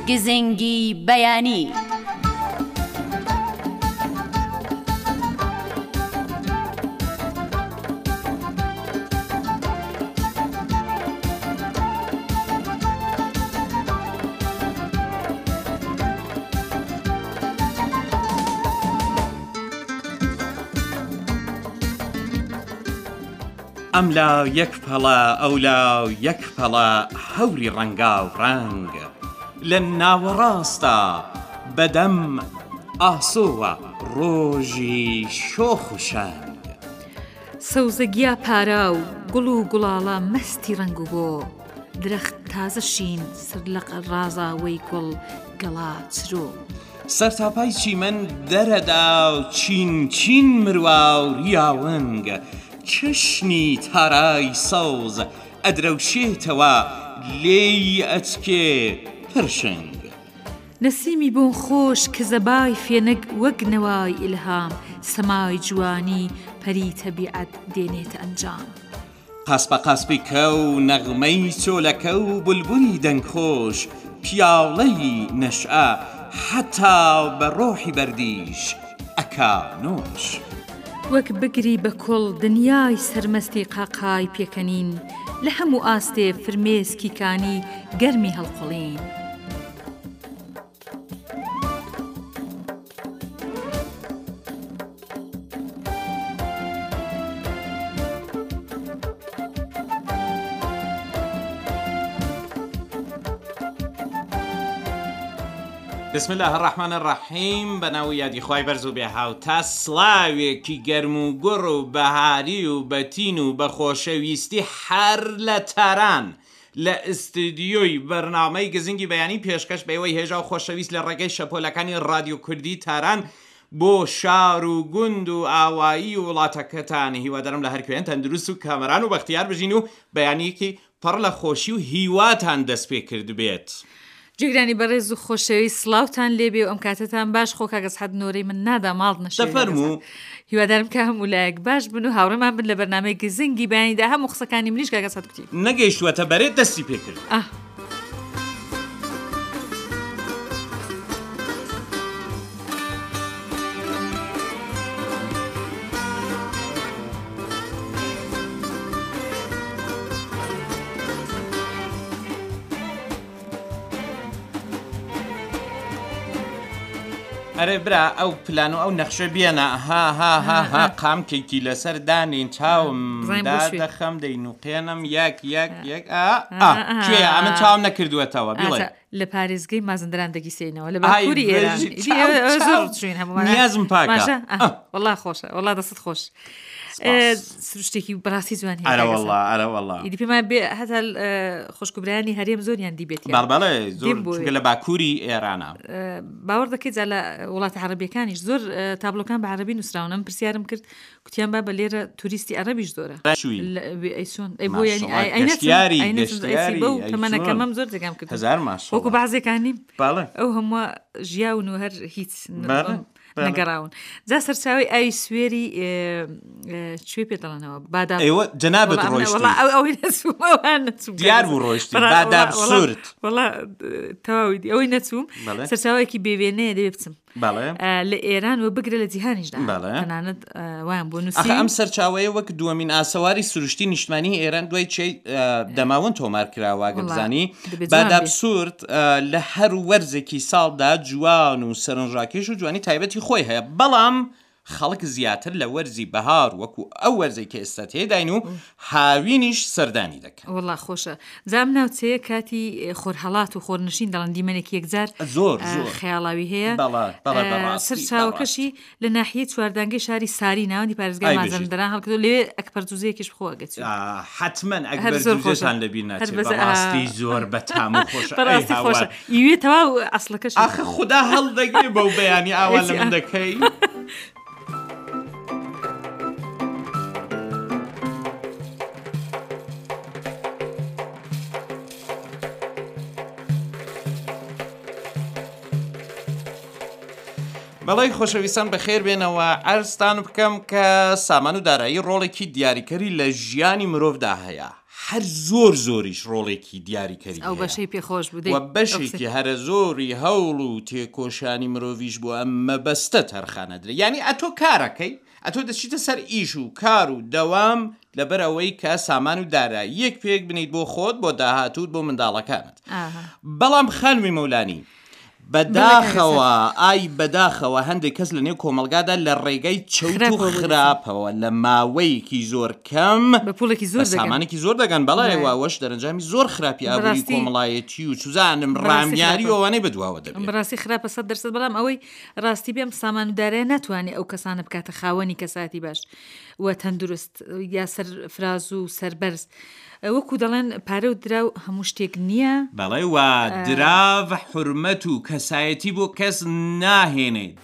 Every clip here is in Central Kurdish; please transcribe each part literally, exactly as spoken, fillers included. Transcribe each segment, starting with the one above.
گزنگی بەیانی. ئەملا یەک پەڵە ئەولا یەک پەڵە هەوری ڕەنگا و ڕەنگ لە ناوەڕاستە بەدەم ئاسۆوە ڕۆژی شۆخ و شەنگ. سەوزەگیا پارا و گوڵ و گوڵاڵە مەستی ڕەنگ و بۆ درەخت تازە شین سەر لە ڕازاوەی گوڵ گەڵا چرۆ. سەرتاپای چیمەن دەرەدا و چین چین مروا و ریاوەنگ چشنی تارای سەوز ئەدرەوشێتەوە لێی ئەچکێ پرشنگ. نەسیمی بۆن خۆش کە زەبای فێنەگ وەک نەوای ئیلهام سەمای جوانی پەری تەبیعەت دێنێتە ئەنجام. قاسپە قاسپی کە و نەغمەی چۆلەکە و بولبولی دەنگخۆش پیاڵەی نەشئە حتا بە ڕۆحی بەردیش ئەکا نۆش. وەک بگری بە کۆڵ دنیای سەرمەستی قاقای پێکەنین لە هەموو ئاستێ فرمێسکی کانی گەرمی هەڵقڵین. بسم الله الرحمن الرحیم. بەناوی یادی خوای بەرز و بێهاوتا سڵاوێکی گەرم و گوڕ و بەهاری و بەتین و بە خۆشەویستی هەر لە تاران لە ئستودیۆی بەرنامەی گزنگی بەیانی پێشکەش بەوەی هێژا و خۆشەویست لە ڕێگەی شەپۆلەکانی رادیۆ کوردی تاران بۆ شار و گوند و ئاوایی و وڵاتەکەتان هیوادارم لە هەر کوێیان تەندروست و کامەران و بەختیار بژین و بەیانیەکی پڕ لە خۆشی و هیواتان دەست پێ کرد بێت. جگرانی بەڕێز و خۆشەوی سڵاوتان لێبێ و ئەم کاتتان باش خۆ کاگەس حەد نۆرەی من نادا ماڵ نەشێ. دەفەرموو هیوادارم کە هەموو لایەک باش بن و هاوڕێمان بن لە بەرنامەی گزنگی بەیانیدا هەموو قسەکانی منیش کاگەس حەد کوتی نەگەیشتووەتە بەرێت دەستی پێ کرد. ئەرێ برا ئەو پلان و ئەو نەخشە بێنە ها ها ها ها قامکێکی لەسەر دانین چاوم دادەخەم دەینوقێنم یەک یەک یەک کوێیە ئەمە چاوم نەکردووەتەوە بڵێ لە پارێزگەی مازندران دەگیسێنەوە لە باکووری ئێران نیازم پاکە وەڵا خۆشە وەڵا دەست خۆش سروشتێکی بەڕاستی جوان هەیە. ئەرە وەڵا ئەرە وەڵا ئیدی پێمان بێ هەتا خوشکبرانی هەرێم زۆریان دیبێت بەڵێ زۆر چونکە لە باکووری ئێرانە باوەڕ دەکەیت جا لە وڵاتی عەرەبیەکانیش زۆر تابلۆکان بە عەرەبی نووسراون. ئەم پرسیارم کرد گوتیان با بە لێرە توریستی عەرەبیش زۆرە. ئەیسۆن بۆ ینی ئەینەتی بەو تەمەنەکەمەم زۆر جێگام کرد هەزار ماشەڵڵا وەکو بەعزێکانیم بەڵێ ئەو هەموو ژیاون و هەر هیچ نەگەڕاون. جا سەرچاوی ئاوی سوێری کوێ پێ دەڵێنەوە بادام ئێوە جەنابەت ڕۆیشتی ئەوەی نەچووم دیار بوو ڕۆیشتی بادام سوورد وەڵا تەواوی ئەوەی نەچووم سەرچاوێکی بێوێنەیە دەوێ بچم لە ئێران و بگرە لە جیهانیشدا تەنانەت وایان بۆ نووسی. ئەم سەرچاوەیە وەک دووەمین ئاسەواری سروشتی نیشتمانی ئێران دوای چی دەماوەند تۆمار کراوە گەبزانی بادام سوورد لە هەر وەرزێکی ساڵدا جوان و سەرنجڕاکێش و جوانی تایبەتی خۆی هەیە بەڵام خەڵک زیاتر لە وەرزی بەهار وەکو ئەو وەرزێکی ئێستا تێداین و هاوینیش سەردانی دەکەن. وەڵا خۆشە. زام ناوچەیە کاتی خۆرهەڵات و خۆرنشین دەڵێن دیمەنێکی یەکجار زۆر خەیاڵاوی هەیە. سەرچاوەکەشی لە ناحیەی چواردانگەی شاری ساری ناوەندی پارێزگای مازندران هەڵکردو لێ ئەکبەر جوزەیەکیش بخۆ ئەگەچێت. حتمەن ئەکبەر جوزەتان لەبیر ناچێت بەڕاستی زۆر بەتام و خۆشە. بەڕاستی خۆشە ئیوێ تەواو ئەسڵەکەش ئاخە خوددا هەڵدەگرێ بەو بەیانی ئاوا لە من دەکەی. بەڵی خۆشەویستان بەخێر بێنەوە ئەرزتان بکەم کە سامان و دارایی ڕۆڵێکی دیاریکەری لە ژیانی مرۆڤدا هەیە. هەر زۆر زۆریش ڕۆڵێکی دیاریکەری ئەو بەشەی پێخۆش بوو و بەشێکی هەرە زۆری هەوڵ و تێکۆشانی مرۆڤیش بوو ئەم مەبەستە تەرخانە درێ یعنی ئەتۆ کارەکەی ئەتۆ دەچیتە سەر ئیش و کار و دەوام لەبەر ئەوەی کە سامان و دارایی یەک پێک بنیت بۆ خۆت بۆ داهاتوت بۆ منداڵەکانت بەڵام خانمی مەولانی بەداخەوە ئای بەداخەوە هەندێک کەس لە نێو کۆمەلگادا لە ڕێگەی چەوت و خراپەوە لە ماوەیەکی زۆر کەم بە پوڵێکی زۆر سامانێکی زۆر دەگەن بەڵێەوە وەش دەرەنجامی زۆر خراپی ئابووری کۆمەڵایەتی و چوزانم ڕامیاری ئەوانەی بەدواوە دەبێت بەڕاستی خراپە سەد دەرسەد بەڵام ئەوەی ڕاستی بێم سامانودارەیە ناتوانێت ئەو کەسانە بکاتە خاوەنی کەساتی باش وە تەندروست یا سەر فراز و سەربەرز وەکو دەڵێن پارە و دراو هەموو شتێک نییە بەڵێ وا دراو حورمەت و کەسایەتی بۆ کەس ناهێنێت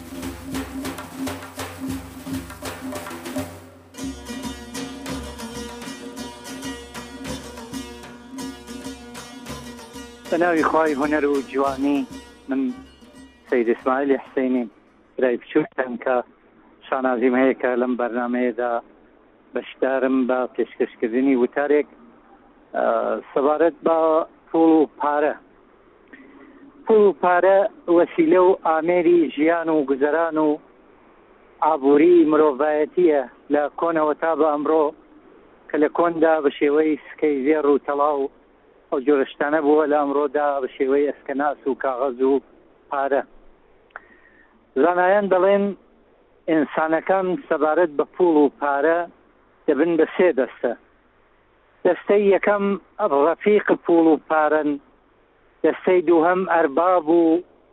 بەناوی خوای هونەر و جوانی من سەید ئیسماعیلی حسینی برای بچووکتم کە شانازیم هەیە کە لەم بەرنامەیەدا بەشدارم بە پێشکەشکردنی وتارێک سەبارەت بە پوڵ و پارە پوڵ و پارە وەسیلە و ئامێری ژیان و گوزەران و ئابووری مرۆڤایەتیە لە کۆنەوە تا بە ئەمڕۆ کە لە کۆندا بە شێوەی سکەی زێڕ و تەڵاو ئەو جۆرەشتانە بووە لە ئەمڕۆدا بە شێوەی ئەسکەناس و کاغەز و پارە زانایان دەڵێن ئینسانەکان سەبارەت بە پوڵ و پارە دەبن بە سێ دەستە دەستەی یەکەم ڕەفیق پوڵ و پارەن دەستەی دووهەم ئەرباب و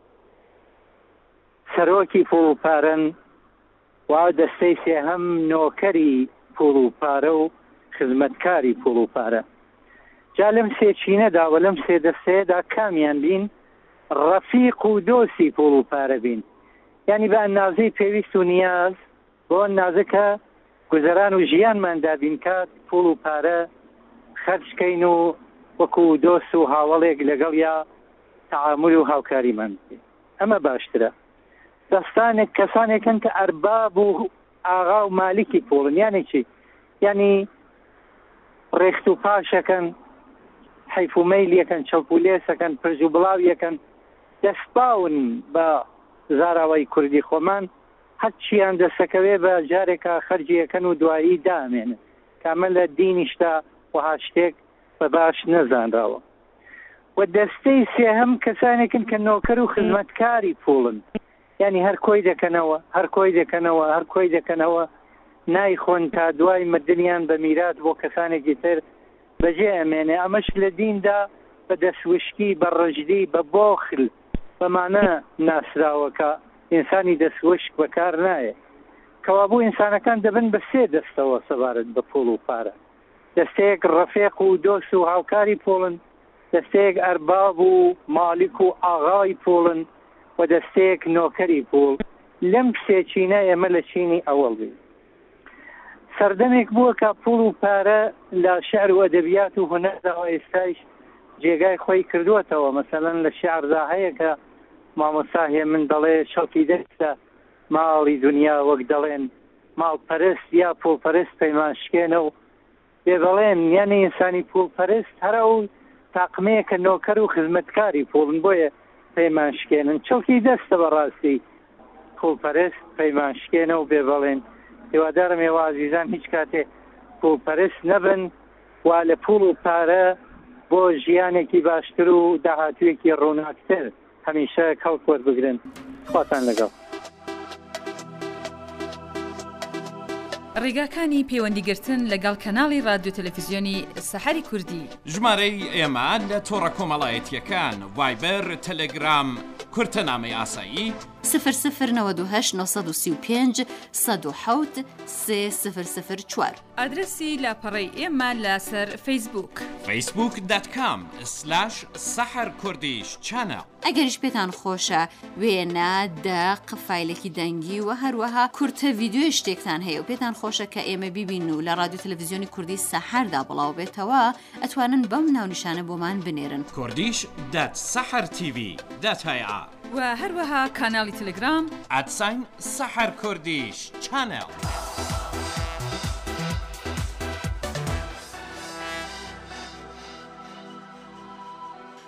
سەرۆکی پوڵ و پارەن و دەستەی سێهەم نۆکەری پوڵ و پارە و خزمەتکاری پوڵ و پارە جا لەم سێ چینەدا و لەم سێ دەستەیەدا کامیان بین ڕەفیق و دۆسی پوڵ و پارە بین یعنی بە ئەندازەی پێویست و نیاز بۆ ئەندازە گوزەران و ژیانمان دابین کات پوڵ و پارە خەرجکەین و وەکو دۆست و هاوڵێک لەگەڵ یا تەعامل و هاوکاریمان ئەمە باشترە دەستانێک کەسانێکن کە ئەرباب و ئاغا و مالیکی پوڵن یانی چی یعنی ڕێخت و پاشەکەن حیف و مەیل یەکەن چەپ و لێسەکەن پرژ و بڵاو یەکەن دەستپاون بە زاراوەی کوردی خۆمان هەرچیان دەسەکەوێ بە جارێکە خەرجی یەکەن و دوایی دامێنن کامە لە دینیشتا وها شتێک بە باش نەزانراوە و دەستەی سێهەم کەسانێکن کە نۆکەر و خزمەتکاری پوڵن یعنی هەر کۆی دەکەنەوە هەر کۆی دەکەنەوە هەر کۆی دەکەنەوە نایخۆن تا دوای مردنیان بە میرات بۆ کەسانێکی تر بەجێ ئەمێنێ ئەمەش لە دیندا بە دەستوشکی بە ڕژدی بە بۆخل بەمانە ناسراوەکە ئینسانی دەستوشک بەکار نایە کەوابوو ئینسانەکان دەبن بە سێ دەستەوە سەبارەت بە پوڵ و پارە دەستەیەک ڕەفێق و دۆست و هاوکاری پوڵن دەستەیەک ئەرباب و مالیک و ئاغای پوڵن و دەستەیەک نۆکەری پوڵ لەم سێچینە ئێمە لە چینی ئەوەڵ بین سەردەمێک بووە کە پوڵ و پارە لە شعر و ئەدەبیات و هونەرداوە ئێستایش جێگای خۆی کردووەتەوە مەسەلەن لە شعردا هەیە کە مامۆستا هێ من دەڵێ شەڵکی دەستە ماڵی دنیا وەک دەڵێن ماڵپەرست یا پوڵپەرست پەیمانشکێنە و بێ بەڵێن یعنی ئینسانی پوڵپەرست هەرە و تاقمەیە کە نۆکەر و خزمەتکاری پوڵن بۆیە پەیمانشکێنن چەڵکی دەستە بەڕاستی پوڵپەرست پەیمانشکێنە و بێ بەڵێن هێوادارم ئێوە عەزیزان هیچ کاتێ پوڵپەرست نەبن وا لە پوڵ و پارە بۆ ژیانێکی باشتر و داهاتوویەکی ڕووناکتر هەمیشە کەڵک وەربگرن خواتان لەگەڵ ڕێگاکانی پەیوەندیگرتن لەگەڵ کەناڵی رادیۆ تەلەڤیزیۆنی سەحەری کوردی ژمارەی ئێمە لە تۆڕە کۆمەڵایەتیەکان ڤایبەر تەلەگرام کورتەنامەی ئاسایی سفر سفر نەوەد و هەشت نۆسەد و سی و پێنج سەد و حەوت سێ سفر سفر چوار ئادرسی لاپەڕەی ئێمە لەسەر فەیسبووک فەیسبووک دات کام سلاش سەحەر کوردیش چانە ئەگەریش پێتان خۆشە وێنە دەق فایلێکی دەنگی و هەروەها کورتە ڤیدیۆی شتێکتان هەیە و پێتان خۆشە کە ئێمە بیبین و لە رادیۆ تەلەڤیزیۆنی کوردی سەحەردا بڵاو بێتەوە ئەتوانن بەم ناونیشانە بۆمان بنێرن کوردیش دات سەحەر تیڤی دات هەیە و هەروەها کاناڵی تەلەگرام ئەدساین سەحەر کوردیش چانەل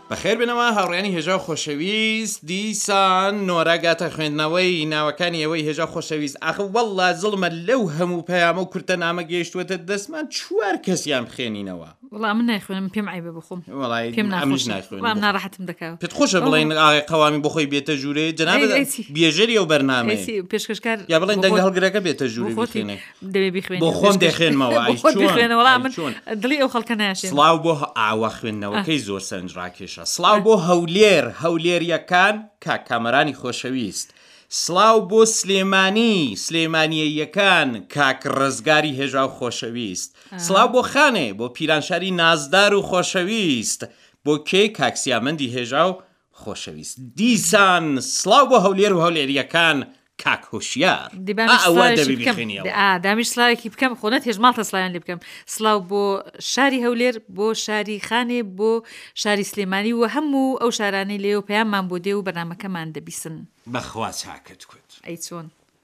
بەخێر بنەوە هاوڕێنی هێژا و خۆشەویست دیسان نۆرەگاتە خوێندنەوەی ناوەکانی ئەوەی هێژا خۆشەویست ئاخە وەڵڵا زڵمە لەو هەموو پەیامە و کورتە نامە گەیشتووەتە دەستمان چوار کەسیان بخێنینەوە وڵام من نایخوێنم پێم عیبە بخۆم وڵای پێم ئەمیش ناخۆشە نایخوێنم وڵام ناڕەحەتم دەکەوە پێت خۆشە بڵێن ئاغی قەوامی بۆ خۆی بێتە ژوورێ جەنابە ئەی- ئەی چی؟ بێژەری ئەو بەرنامەیە هیچی پێشکەشکار یا بڵێن بۆ دەنگ خۆت- هەڵگرەکە بێتە ژوورێ بۆ خۆتی بخێنێ دەبێ بیخوێنی بۆ خۆم دەخێنمەوە بۆ ئای خۆت چۆن؟ بخوێنە وەڵام ئای چۆن؟ من دڵی ئەو خەڵکە ناشێن سڵاو بۆ ئاوا خوێندنەوەکەی زۆر سەرنجڕاکێشە سڵاو بۆ هەولێر هەولێریەکان کاک کامەرانی خۆشەویست سڵاو بۆ سلێمانی سلێمانیەیەکان کاک ڕزگاری هێژا و خۆشەویست سڵاو بۆ خانێ بۆ پیرانشاری نازدار و خۆشەویست بۆ کێ کاکسیامەندی هێژا و خۆشەویست دیسان سڵاو بۆ هەولێر و هەولێریەکان کاک هۆشیار ئەوە دەبی بخێنیەوە دامیش سلاوێکی بکەم خۆنەت هێژماڵتە سلایان لێ بکەم سلااو بۆ شاری هەولێر بۆ شاری خانێ بۆ شاری سلێمانی و هەموو ئەو شارانەی لێو پەیاممان بۆ دێ و بەنامەکەمان دەبیسن بەخوا چاکت کوت ئەی چۆن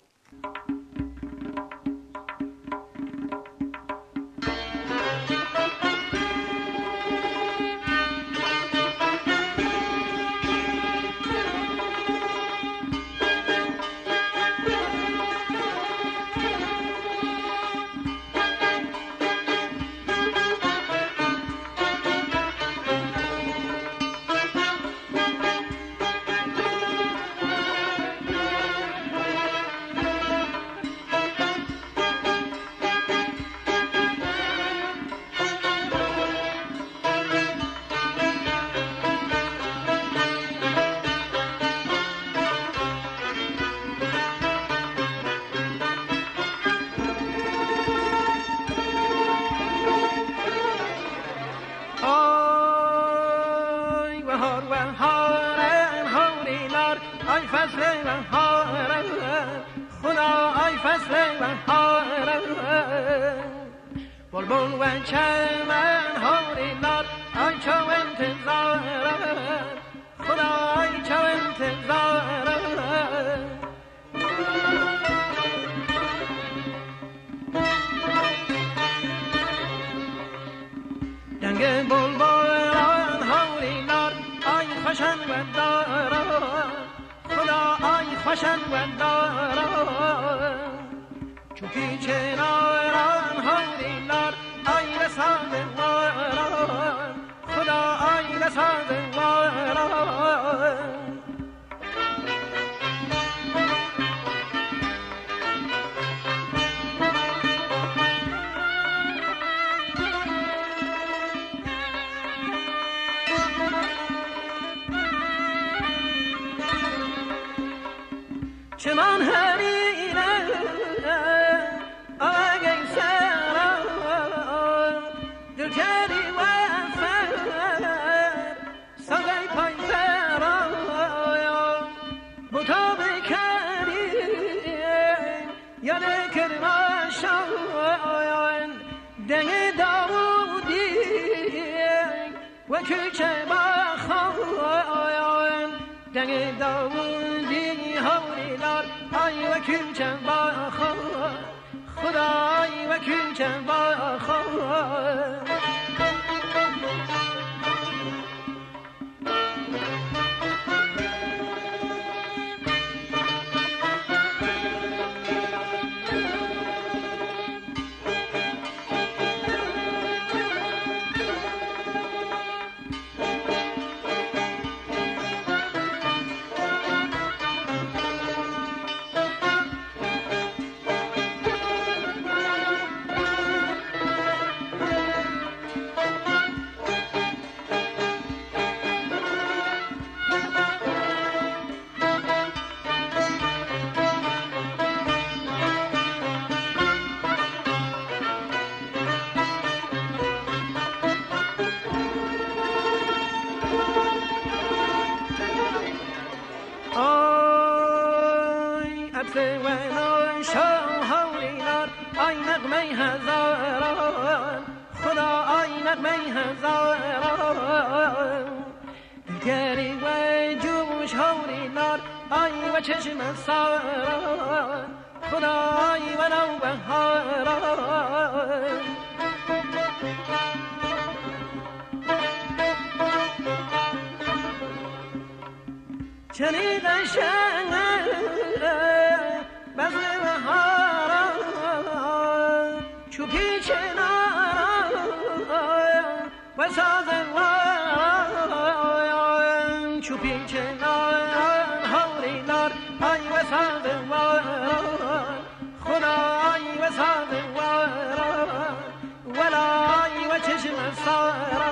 بلبل و چمن هاری نار آی چو انتظارم خدا آی چو انتظارم دنگ بلبلان هاری نار آی خوشن و دارم خدا آی خوشن و دارم چونکی چناران هاری نار آی رسان واران خدا آی رسان واران چمان هریره آگه سرا دل کردی و فر ساگه پای سرا بوتا بکردی یاده کرما شاین دنگ داودی و کوچه با خواین دنگ داودی هوری لار آی و کوچه با خواین خدای و کوچه با خواین چشم ساران خدای و نوبهاران چنین قشنگ بزم بهارا چو پیچ نارا و ساز وارا چو پیچ نارا هوری نار ای و ساز وارا خدای و ساز وارا ولای و چشم سارا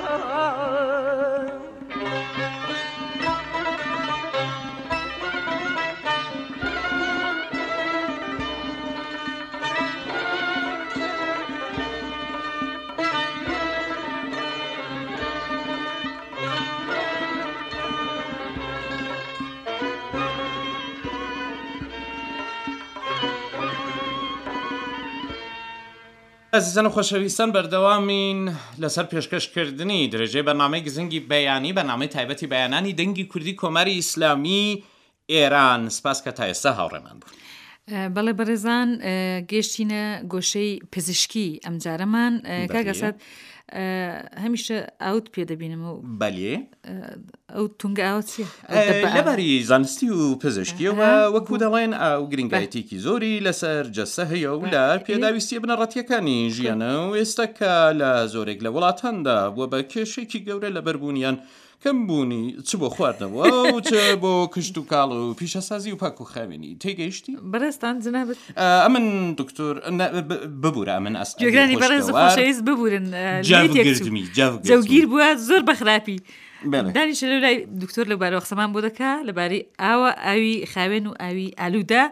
ئەزیزان و خۆشەویستان بەردەوامین لەسەر پێشکەشکردنی درێژەی بەرنامەی گزنگی بەیانی بەنامەی تایبەتی بەیانانی دەنگی کوردی کۆماری ئیسلامی ئێران. سپاس کە تا ئێستا هاوڕێمان بوون. بەڵێ بەڕێزان گەشتینە گۆشەی پزیشکی ئەم جارەمان کاگەسەد هەمیشە ئاوت پێ دەبینم و بەلێ ئەو تونگە ئاوت چیە؟ لەبەری زانستی و پزیشکیەوە وەکو دەڵێن ئەو گرنگایەتێکی زۆری لەسەر جەستە هەیە و لە پێداویستیە بنەڕەتیەکانی ژیانە و ئێستا کە لە زۆرێک لە وڵاتاندا بووە بە کێشێکی گەورە لە بەربوونیان کەم بوونی چ بۆ خواردنەوە و چ بۆ کشت و کاڵ و پیشەسازی و پاک و خاوێنی تێگەیشتی؟ بەڕێستان جنابەت ئەمن دکتۆر ببوورە من ئەس گوێگرانی بەڕێز خۆشەویست ببورن جەوگردمی جەوگیر بووە زۆر بەخراپی دانیشە لەو لای دکتۆر لەبارەوە قسەمان بۆ دەکا لەبارەی ئاوە ئاوی خاوێن و ئاوی ئالوودا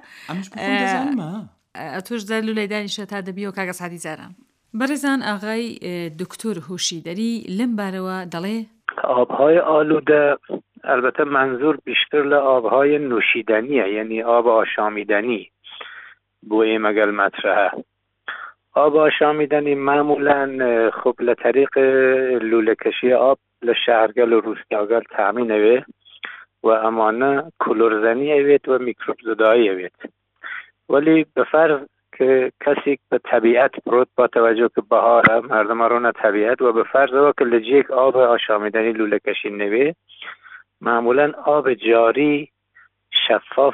ئەتۆش زار لەو لای دانیشە تا دەبیەوە کاگە سادی جاران. بەڕێزان ئاغای دکتۆر هۆشیدەری لەم بارەوە دەڵێ آبهای آلوده البته منظور بیشتر ل آبهای نوشیدنیه، یعنی آب آشامیدنی بوی مگل مطرحه. آب آشامیدنی معمولا خب لطریق لوله کشی آب لشهرگل و روستاگل تامین اوه و امانه کلورزنی اوید و میکروب زدایی اوید، ولی به فرض که کسی به طبیعت برود با توجه که بهاره مردم رونه طبیعت و به فرض و که لجیک آب آشامیدنی لوله کشی نوی معمولا آب جاری شفاف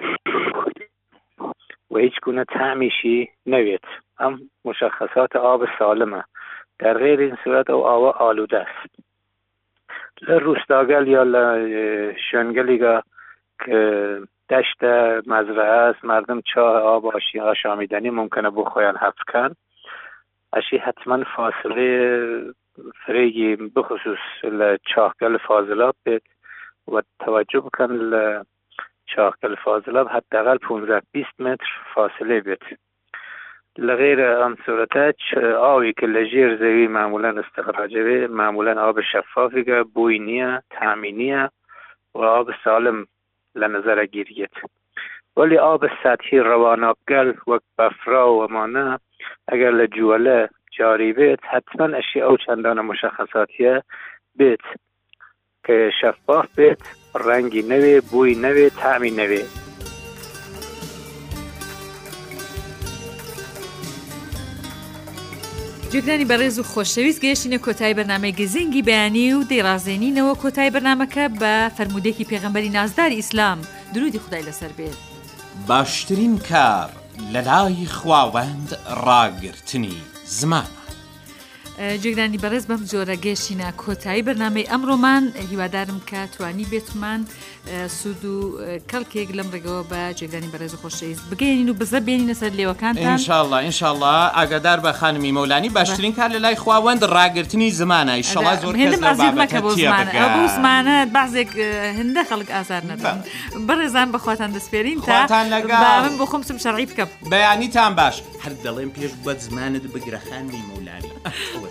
و هیچ گونه طعمیشی نوید، هم مشخصات آب سالمه. در غیر این صورت او آب آلوده است. لروستاگل یا لشنگلی که دشت مزرعه است، مردم چاه آب آشامیدنی ممکنه بخوین حفظ کن، اشی حتما فاصله فریگی بخصوص لچاهگل فاضلاب بید و توجه بکن لچاهگل فاضلاب حداقل پانزده بیست متر فاصله بید. لغیر آن صورت آبی که لجیر زوی معمولا استخراجه بید، معمولا آب شفافی که بوی نیه، طعمی نیه و آب سالم لنظر گیرید. ولی آب سطحی روانابگل و بفرا و مانه اگر لجوله جاری بید حتما اشیاء او چندان مشخصاتیه بید که شفاف بید، رنگی نوی، بوی نوی، طعمی نوی. جێگرانی بەڕێز و خۆشەویست گەیشتینە کۆتایی بەرنامەی گزنگی بەیانی و دەیڕازێنینەوە کۆتایی بەرنامەکە بە فەرمودێکی پێغەمبەری نازداری ئیسلام درودی خودای لەسەر بێت. باشترین کار لە لای خواوەند ڕاگرتنی زمانە. جێگرانی بەڕێز بەم جۆرە گەیشتینە کۆتایی بەرنامەی ئەمڕۆمان، هیوادارم کە توانی بێتمان سود و کەڵکێک لەم ڕێگەوە بە جێگرانی بەڕێز و خۆشەویست بگەینین و بزە بێنینە سەر لێوەکانتان. ئینشاءڵڵا ئینشاءڵڵا ئاگادار بە خانمی مەولانی باشترین کار لە لای خواوەند ڕاگرتنی زمانە. ئیشەڵڵا زۆر کەس لە بابەتە تێ بگات. بۆ زمانە بەعزێک هەندە خەڵک ئازار نەدەن. بەڕێزان بەخواتان دەسپێرین تا من بۆ خۆم سم شەرعی بکەم. بەیانیتان باش. هەر دەڵێن پێش بۆ زمانت بگرە خانمی مەولانی.